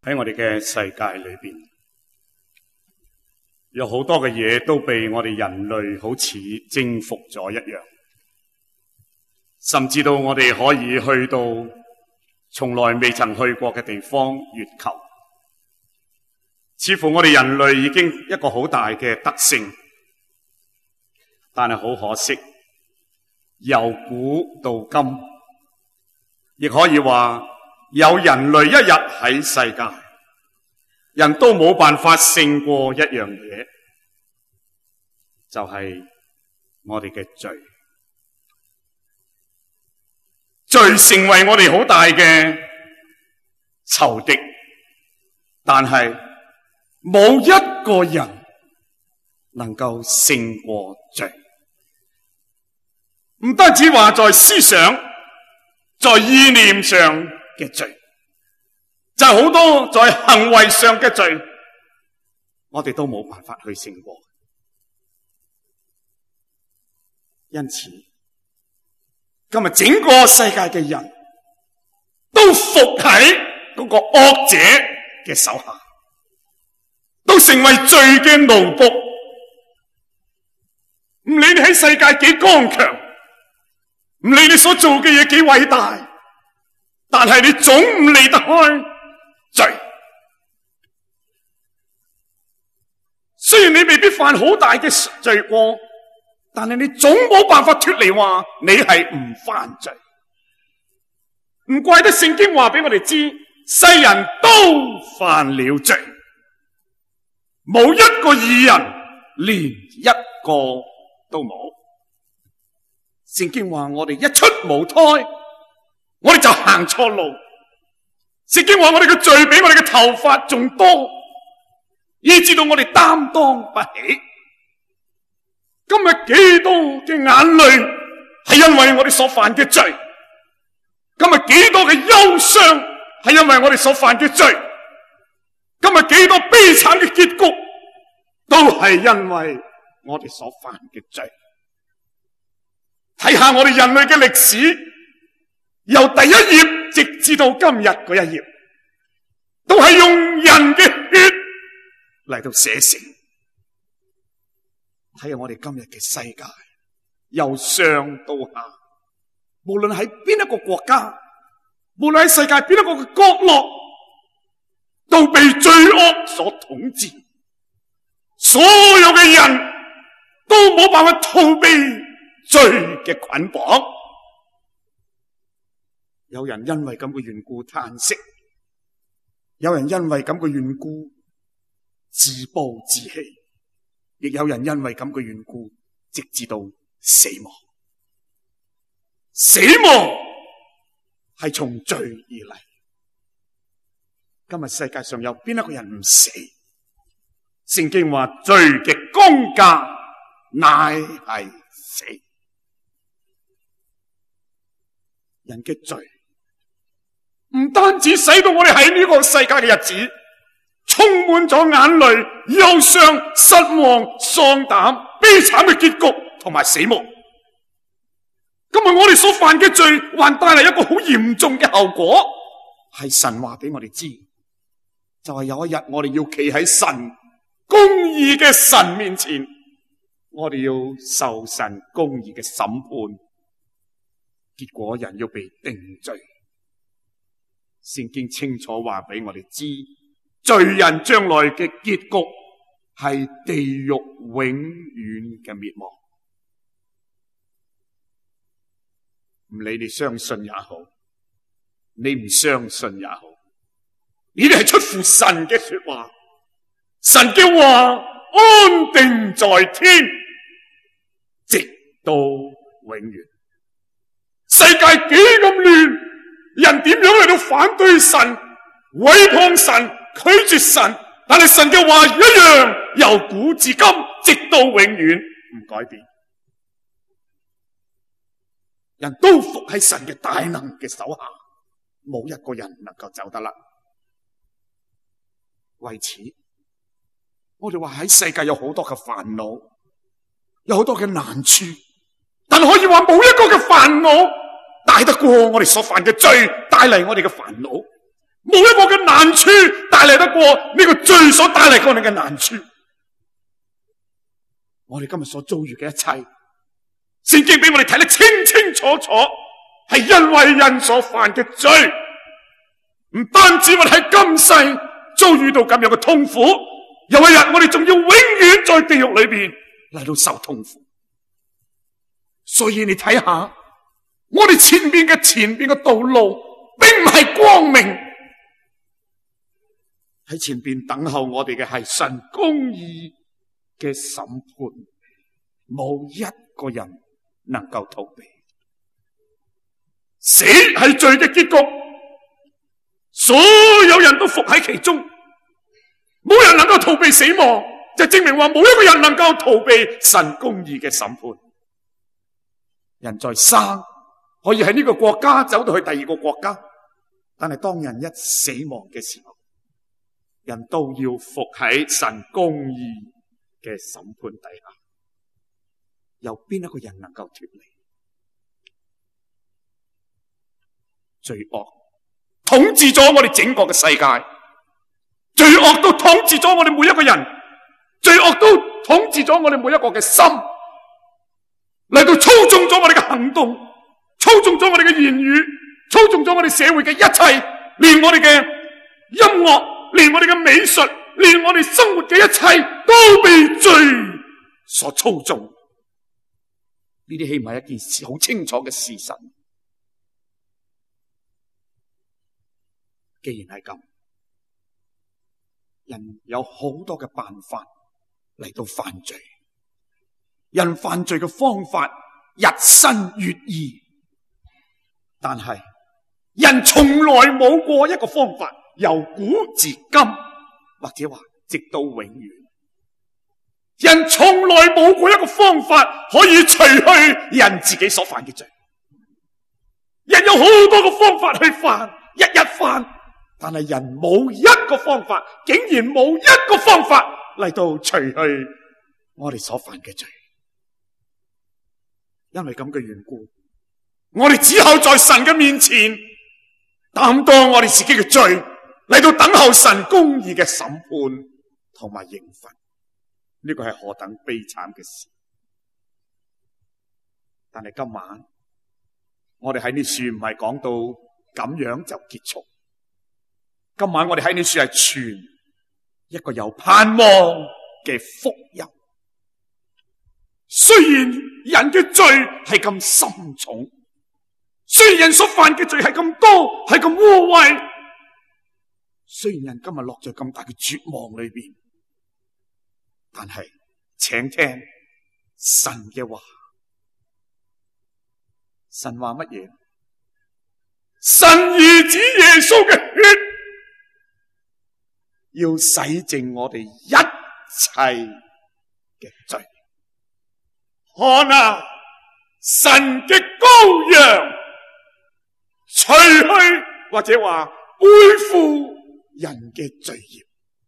喺我哋嘅世界裏邊，有好多嘅嘢都被我哋人類好似征服咗一樣，甚至到我哋可以去到從來未曾去過嘅地方月球。似乎我哋人類已經一個好大嘅德性，但係好可惜，由古到今，亦可以話有人類一日喺世界，人都冇辦法勝過一樣嘢，就係我哋嘅罪。罪成為我哋好大嘅仇敵，但係冇一個人能夠勝過罪。唔單止話在思想、在意念上嘅罪，就係好多在行為上嘅罪，我哋都冇辦法去勝過。因此，今日整個世界嘅人都服喺嗰個惡者嘅手下，都成為罪嘅奴僕。唔理你喺世界幾剛強，唔理你所做嘅嘢幾偉大，但係你總唔離得開罪。雖然你未必犯好大嘅罪過，但係你總冇辦法脫離話你係唔犯罪。唔怪得聖經話俾我哋知，世人都犯了罪，冇一個義人，連一個都冇。聖經話我哋一出母胎，我哋就行錯路。聖經話我哋嘅罪比我哋嘅頭髮仲多，以致到我哋擔當不起。今日幾多嘅眼淚係因為我哋所犯嘅罪，今日幾多嘅憂傷係因為我哋所犯嘅罪，今日幾多悲慘嘅結局都係因為我哋所犯嘅罪。睇下我哋人類嘅歷史，由第一頁直至到今日嗰一頁，都係用人嘅血嚟到寫成。睇下我哋今日嘅世界，由上到下，無論喺邊一個國家，無論喺世界邊一個嘅角落，都被罪惡所統治。所有嘅人都冇辦法逃避罪嘅捆綁。有人因為咁嘅緣故嘆息，有人因為咁嘅緣故自暴自棄，亦有人因為咁嘅緣故直至到死亡。死亡係從罪而嚟。今日世界上有邊一個人唔死？聖經話罪嘅工價乃係死。人嘅罪唔單止使到我哋喺呢個世界嘅日子充滿咗眼淚、憂傷、失望、喪膽、悲慘嘅結局同埋死亡。今日我哋所犯嘅罪還帶嚟一個好嚴重嘅後果，係神話俾我哋知，就係有一日我哋要企喺神公義嘅神面前，我哋要受神公義嘅審判，結果人要被定罪。聖經清楚話俾我哋知，罪人將來嘅結局係地獄永遠嘅滅亡。唔理你相信也好，你唔相信也好，呢啲係出乎神嘅說話。神嘅話安定在天，直到永遠。世界幾咁亂，人點樣嚟到反對神、毀謗神、拒絕神，但係神嘅話一樣，由古至今，直到永遠唔改變。人都服喺神嘅大能嘅手下，冇一個人能夠走得甩。為此，我哋話喺世界有好多嘅煩惱，有好多嘅難處，但可以話冇一個嘅煩惱大得過我哋所犯嘅罪帶嚟我哋嘅煩惱，冇一個嘅難處帶得過呢個罪所帶嚟過你嘅難處。我哋今日所遭遇嘅一切，聖經俾我哋睇得清清楚楚，係因為人所犯嘅罪。唔單止我哋喺今世遭遇到咁樣嘅痛苦，有一日我哋仲要永遠在地獄裏邊嚟到受痛苦。所以你睇下，我哋前面嘅道路並唔係光明，喺前邊等候我哋嘅係神公義嘅審判，冇一個人能夠逃避。死係罪嘅結局，所有人都伏喺其中，冇人能夠逃避死亡，就證明話冇一個人能夠逃避神公義嘅審判。人在生可以喺呢個國家走到去第二個國家，但係當人一死亡嘅時候，人都要伏喺神公義嘅審判底下。有邊一個人能夠脫離？罪惡統治咗我哋整個嘅世界，罪惡都統治咗我哋每一個人，罪惡都統治咗我哋每一個嘅心，嚟到操縱咗我哋嘅行動，操縱咗我哋嘅言語，操縱咗我哋社會嘅一切，連我哋嘅音樂，連我哋嘅美術，連我哋生活嘅一切都被罪所操縱。呢啲豈唔係一件事好清楚嘅事實？既然係咁，人有好多嘅辦法嚟到犯罪，人犯罪嘅方法日新月異，但係人從來冇過一個方法，由古至今，或者話直到永遠，人從來冇過一個方法可以除去人自己所犯嘅罪。人有好多個方法去犯，日日犯，但係人冇一個方法，竟然冇一個方法嚟到除去我哋所犯嘅罪。因為咁嘅緣故，我哋只好在神嘅面前擔當我哋自己嘅罪，嚟到等候神公義嘅審判同埋刑罰。呢個係何等悲慘嘅事！但係今晚我哋喺呢處唔係講到咁樣就結束。今晚我哋喺呢處係傳一個有盼望嘅福音。雖然人嘅罪係咁深重，雖然人所犯嘅罪係咁多，係咁污穢，雖然人今日落在咁大嘅絕望裏邊，但係請聽神嘅話。神話乜嘢？神兒子耶穌嘅血要洗淨我哋一切嘅罪。看啊，神嘅羔羊除去或者話背負人嘅罪孽。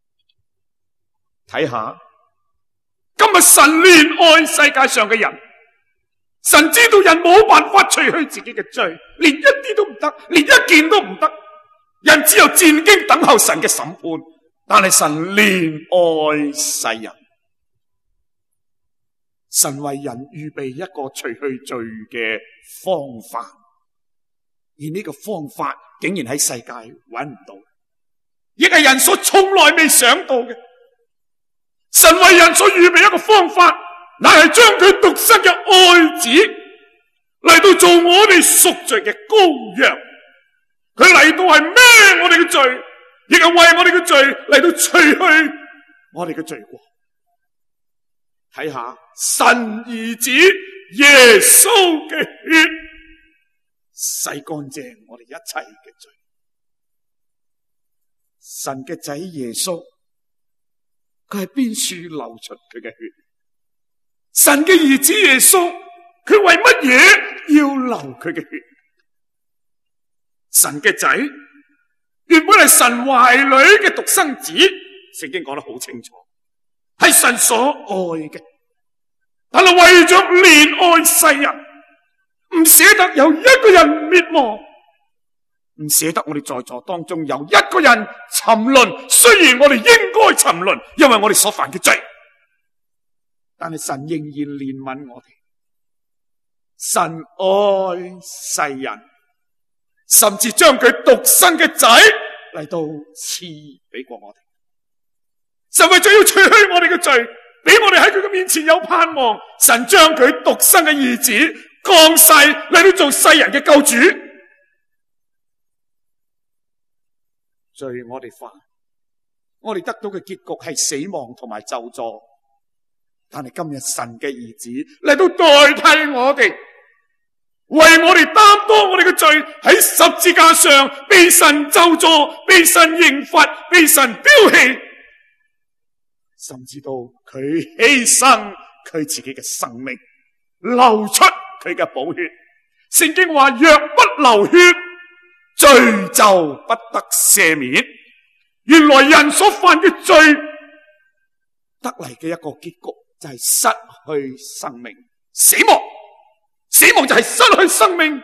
睇下今日神憐愛世界上嘅人，神知道人冇辦法除去自己嘅罪，連一啲都唔得，連一件都唔得，人只有戰兢等候神嘅審判。但係神憐愛世人，神為人預備一個除去罪嘅方法，而呢個方法竟然喺世界揾唔到，亦係人所從來未想到嘅。神為人所預備一個方法，乃係將佢獨生嘅愛子嚟到做我哋贖罪嘅羔羊。佢嚟到係孭我哋嘅罪，亦係為我哋嘅罪嚟到除去我哋嘅罪過。睇下神兒子耶穌嘅血洗乾淨我哋一切嘅罪。神嘅仔耶穌，佢係邊處流出佢嘅血？神嘅兒子耶穌，佢為乜嘢要流佢嘅血？神嘅仔原本係神懷裏嘅獨生子，聖經講得好清楚，係神所愛嘅，但係為咗憐愛世人，唔捨得有一個人滅亡， 唔捨得我哋在座當中有一個人沉淪。雖然我哋應該沉淪，因為我哋所犯嘅罪，但係神仍然憐憫我哋。神愛世人，甚至將佢獨生嘅仔嚟到賜俾過我哋。神為咗要除去我哋嘅罪，俾我哋喺佢嘅面前有盼望，神將佢獨生嘅兒子降世嚟到做世人嘅救主。罪我哋犯，我哋得到嘅結局係死亡同埋咒詛。但係今日神嘅兒子嚟到代替我哋，為我哋擔當我哋嘅罪，喺十字架上被神咒詛，被神刑罰，被神丟棄，甚至到佢犧牲佢自己嘅生命，流出佢嘅寶血。聖經話，若不流血，罪就不得赦免。原來人所犯嘅罪得嚟嘅一個結局就係失去生命，死亡。死亡就係失去生命。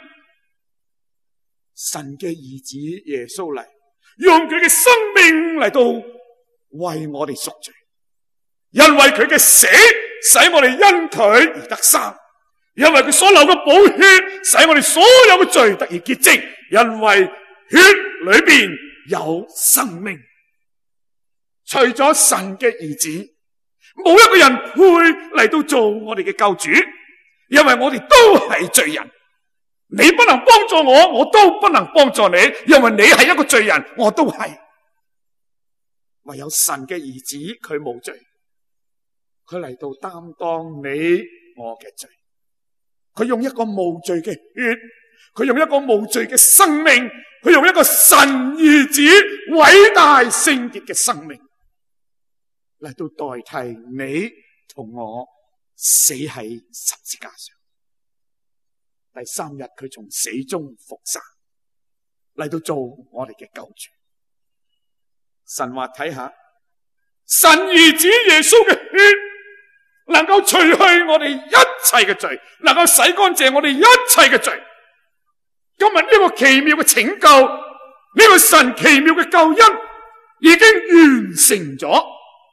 神嘅兒子耶穌嚟，用佢嘅生命嚟到為我哋贖罪，因為佢嘅死使我哋因佢而得生，因為佢所流嘅寶血使我哋所有嘅罪得以潔淨，因為血裏邊有生命。除咗神嘅兒子，冇一個人配嚟到做我哋嘅救主，因為我哋都係罪人。你不能幫助我，我都不能幫助你，因為你係一個罪人，我都係。唯有神嘅兒子，佢冇罪，佢嚟到擔當你我嘅罪，佢用一個無罪嘅血，佢用一個無罪嘅生命，佢用一個神兒子偉大聖潔嘅生命嚟到代替你同我死喺十字架上。第三日佢從死中復生，嚟到做我哋嘅救主。神話，睇下神兒子耶穌嘅血能夠除去我哋一切嘅罪，能夠洗乾淨我哋一切嘅罪。今日呢個奇妙嘅拯救，呢個神奇妙嘅救恩已經完成咗。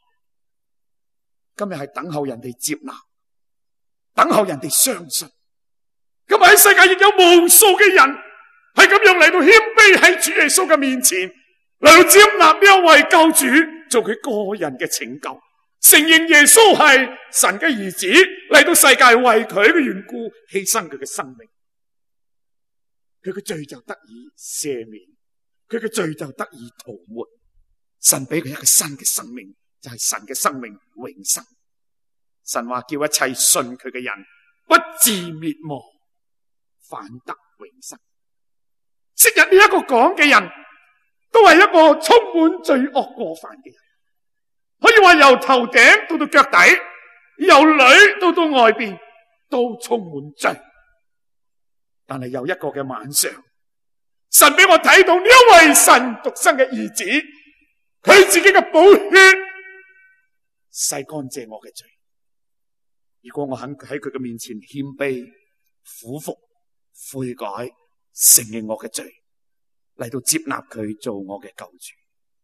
今日係等候人哋接納，等候人哋相信。今日喺世界亦有無數嘅人係咁樣嚟到謙卑喺主耶穌嘅面前，嚟到接納呢一位救主做佢個人嘅拯救，承認耶穌係神嘅兒子，嚟到世界為佢嘅緣故犧牲佢嘅生命，佢嘅罪就得以赦免，佢嘅罪就得以塗抹。神俾佢一個新嘅生命，就係神嘅生命永生。神話，叫一切信佢嘅人不至滅亡，反得永生。昔日呢一個講嘅人都係一個充滿罪惡過犯嘅人，可以話由頭頂到到腳底，由裏到到外邊都充滿罪。但係有一個嘅晚上，神俾我睇到呢一位神獨生嘅兒子，佢自己嘅寶血洗乾淨我嘅罪。如果我肯喺佢嘅面前謙卑、俯伏、悔改、承認我嘅罪，嚟到接納佢做我嘅救主。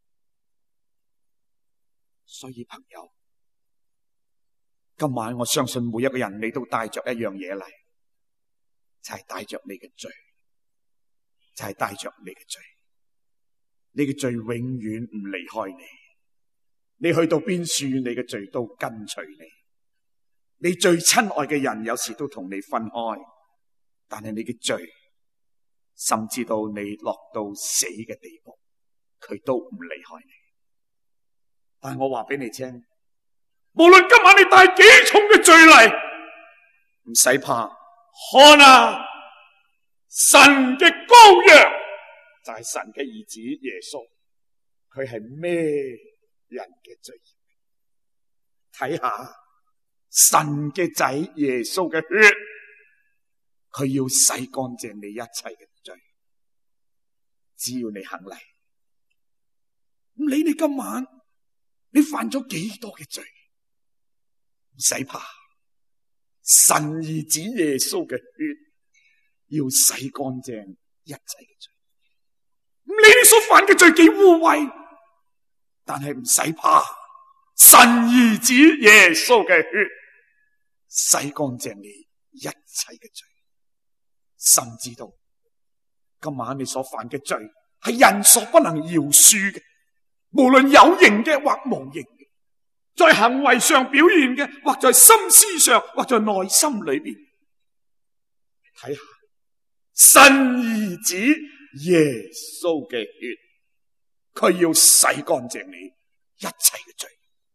所以朋友，今晚我相信每一個人你都帶着一樣嘢嚟，就係帶着你嘅罪，就係帶着你嘅罪。你嘅罪永遠唔離開你，你去到邊處，你嘅罪都跟隨你。你最親愛嘅人有時都同你分開，但係你嘅罪，甚至到你落到死嘅地步，佢都唔離開你。但係我話俾你聽，無論今晚你帶幾重嘅罪嚟，唔使怕，看啊，神嘅羔羊就係神嘅兒子耶穌，佢係孭人嘅罪。睇下神嘅仔耶穌嘅血，佢要洗乾淨你一切嘅罪。只要你肯嚟，唔理你今晚你犯咗幾多嘅罪，唔使怕，神兒子耶穌嘅血要洗乾淨一切嘅罪。 理你所犯嘅罪幾污穢，但係唔使怕，神兒子耶穌嘅血洗乾淨你一切嘅罪。甚至到今晚你所犯嘅罪係人所不能饒恕嘅，無論有形嘅或無形嘅，在行為上表現嘅，或在心思上，或在內心裏邊，睇下神兒子耶穌嘅血，佢要洗乾淨你一切嘅罪。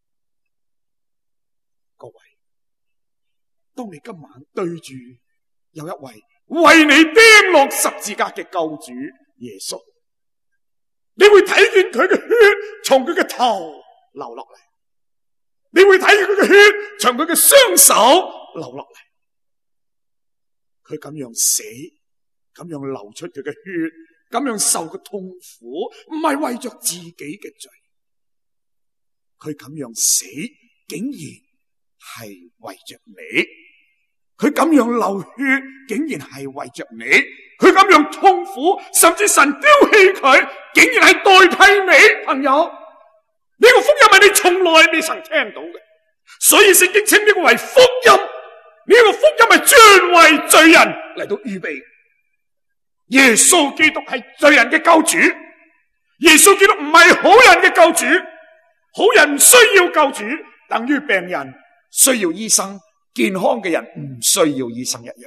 各位，當你今晚對住有一位為你釘落十字架嘅救主耶穌，你會睇見佢嘅血從佢嘅頭流落嚟，你會睇見佢嘅血從佢嘅雙手流落嚟。佢咁樣死，咁樣流出佢嘅血，咁樣受嘅痛苦，唔係為着自己嘅罪，佢咁樣死竟然係為着你。佢咁樣流血，竟然係為着你；佢咁樣痛苦，甚至神丟棄佢，竟然係代替你。朋友，呢個福音係你從來未曾聽到嘅，所以聖經稱呢個為福音。呢個福音係專為罪人嚟到預備。耶穌基督係罪人嘅救主，耶穌基督唔係好人嘅救主。好人唔需要救主，等於病人需要醫生，健康嘅人唔需要醫生一樣。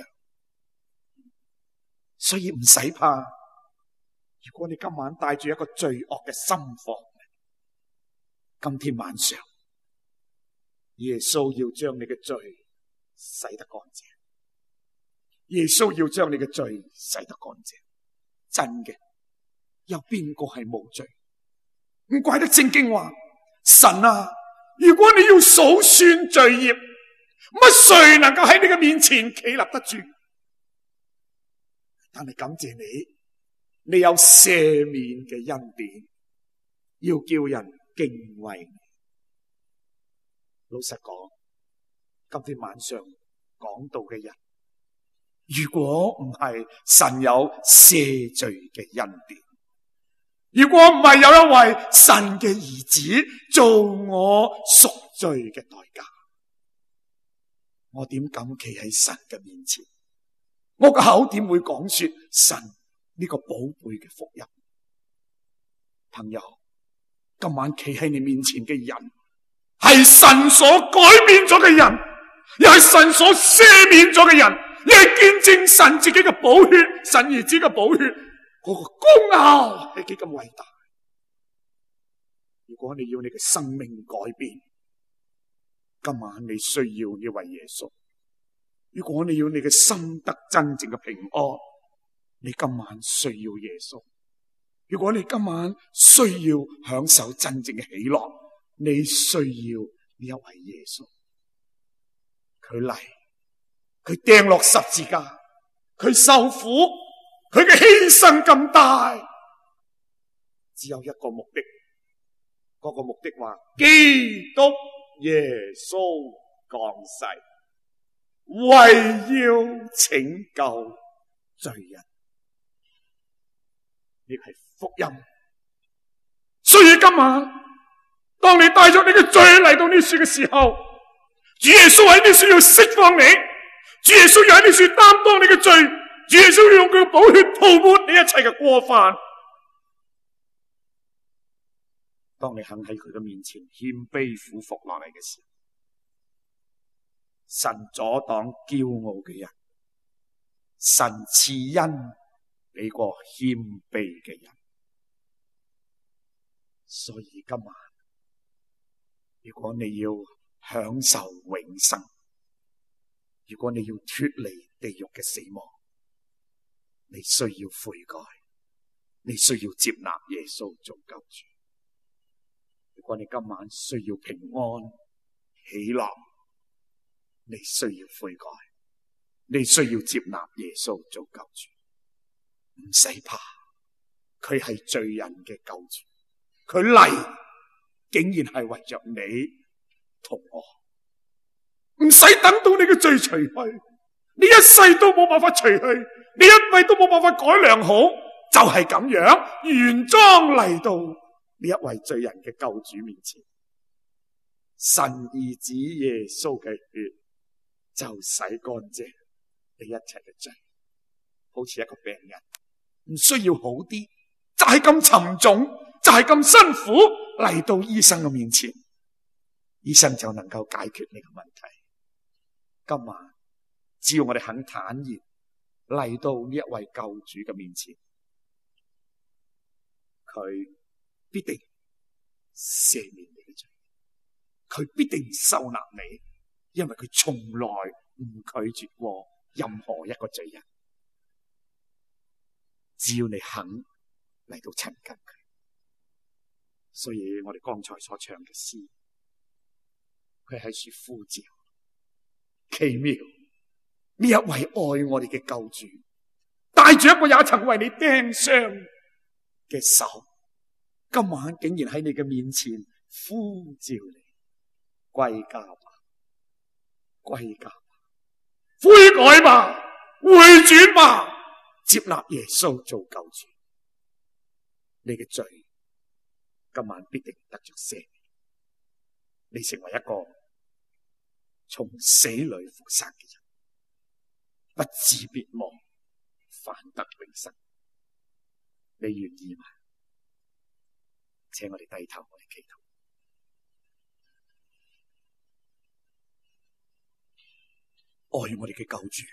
所以唔使怕，如果你今晚帶住一個罪惡嘅心房，今天晚上耶穌要將你嘅罪洗得乾淨，耶穌要將你嘅罪洗得乾淨。真嘅，有邊個係無罪？唔怪得聖經話，神啊，如果你要數算罪孽，乜誰能夠喺你嘅面前企立得住？但係感謝你，你有赦免嘅恩典，要叫人敬畏你。老實講，今天晚上講道嘅人，如果唔係神有赦罪嘅恩典，如果唔係有一位神嘅兒子做我贖罪嘅代價，我點敢企喺神嘅面前？我個口點會講說神呢個寶貝嘅福音？朋友，今晚企喺你面前嘅人，係神所改變咗嘅人，又係神所赦免咗嘅人，亦係見證神自己嘅寶血，神兒子嘅寶血，嗰個功效係幾咁偉大。如果你要你嘅生命改變，今晚你需要呢位耶穌。如果你要你嘅心得真正嘅平安，你今晚需要耶穌。如果你今晚需要享受真正嘅喜樂，你需要呢一位耶穌。佢嚟，佢釘落十字架，佢受苦，佢嘅犧牲咁大，只有一個目的。嗰個目的話，基督耶穌降世，為要拯救罪人。呢個係福音。所以今晚當你帶咗你嘅罪嚟到呢處嘅時候，主耶穌喺呢處要釋放你，主耶穌要喺呢處擔當你嘅罪，主耶穌要用佢嘅寶血塗抹你一切嘅過犯。當你肯喺佢嘅面前謙卑俯伏落嚟嘅時候，神阻擋驕傲嘅人，神賜恩俾個謙卑嘅人。所以今晚，如果你要享受永生，如果你要脫離地獄嘅死亡，你需要悔改，你需要接納耶穌做救主。如果你今晚需要平安喜樂，你需要悔改，你需要接納耶穌做救主。唔使怕，佢係罪人嘅救主，佢嚟竟然係為着你同我。唔使等到你嘅罪除去，你一世都冇辦法除去，你一輩都冇辦法改良好， 就係咁樣原裝嚟到呢一位罪人嘅救主面前，神兒子耶穌嘅血就洗乾淨你一切嘅罪。好似一個病人唔需要好啲，就係咁沉重，就係咁辛苦嚟到醫生嘅面前，醫生就能夠解決你嘅問題。今晚只要我哋肯坦然嚟到呢一位救主嘅面前，佢必定赦免你嘅罪，佢必定收納你，因為佢從來唔拒絕過任何一個罪人。只要你肯嚟到親近佢，所以我哋剛才所唱嘅詩，佢喺處呼召，奇妙呢一位愛我哋嘅救主，帶住一個也曾為你釘傷嘅手，今晚竟然喺你嘅面前呼召你歸家吧，歸家吧，悔改吧，回轉吧，接納耶穌做救主，你嘅罪今晚必定得着赦免，你成為一個從死裏復生嘅人，不至滅亡，反得永生。你願意嗎？請我哋低頭，我哋祈禱。愛我哋嘅救主，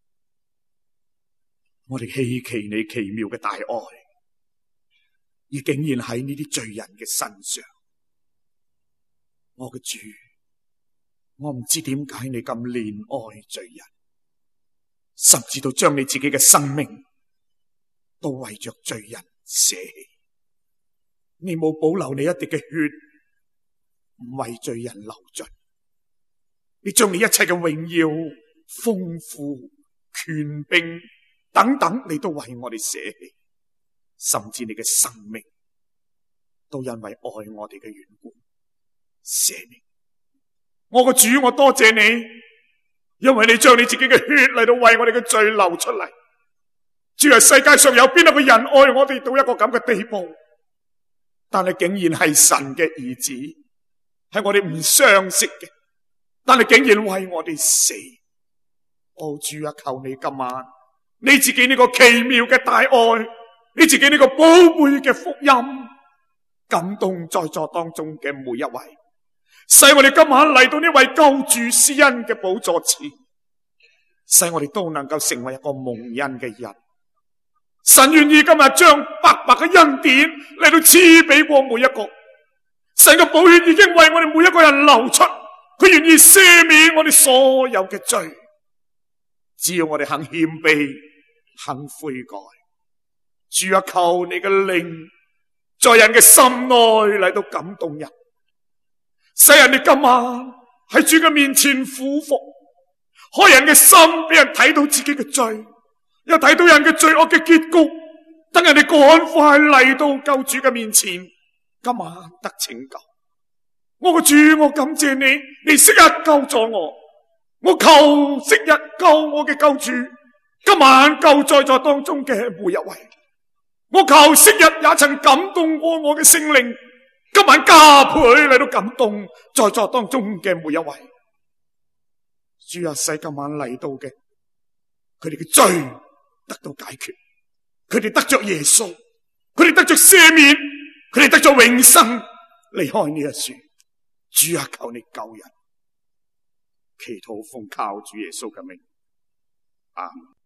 我哋希奇你奇妙嘅大愛，而竟然喺呢啲罪人嘅身上。我嘅主，我唔知點解你咁憐愛罪人，甚至到將你自己嘅生命都為着罪人捨棄。你冇保留你一滴嘅血，唔為罪人流盡。你將你一切嘅榮耀、豐富、權柄等等，你都為我哋捨棄，甚至你嘅生命都因為愛我哋嘅緣故捨命。我個主，我多謝你，因為你將你自己嘅血嚟到為我哋嘅罪流出嚟。主啊，世界上有邊一個人愛我哋到一個咁嘅地步？但係竟然係神嘅兒子，係我哋唔相識嘅，但係竟然為我哋死。哦，主啊，求你今晚你自己呢個奇妙嘅大愛，你自己呢個寶貝嘅福音，感動在座當中嘅每一位，使我哋今晚嚟到呢位救主施恩嘅寶座前，使我哋都能夠成為一個蒙恩嘅人。神願意今日將白白嘅恩典嚟到賜俾過每一個，神嘅寶血已經為我哋每一個人流出，佢願意赦免我哋所有嘅罪，只要我哋肯謙卑，肯悔改。主啊，求你嘅靈在人嘅心內嚟到感動人，使人哋今晚喺主嘅面前俯伏，開人嘅心俾人睇到自己嘅罪，又睇到人嘅罪惡嘅結局，等人哋趕快嚟到救主嘅面前，今晚得拯救。我個主，我感謝你，你昔日救咗我求昔日救我嘅救主，今晚救在座當中嘅每一位。我求昔日也曾感動過我嘅聖靈，今晚加倍嚟到感動在座當中嘅每一位。主啊，使今晚嚟到嘅佢哋嘅罪得到解決，佢哋得着耶穌，佢哋得着赦免，佢哋得着永生，離開呢一樹。主啊，求你救人，祈禱奉靠主耶穌嘅名，阿們。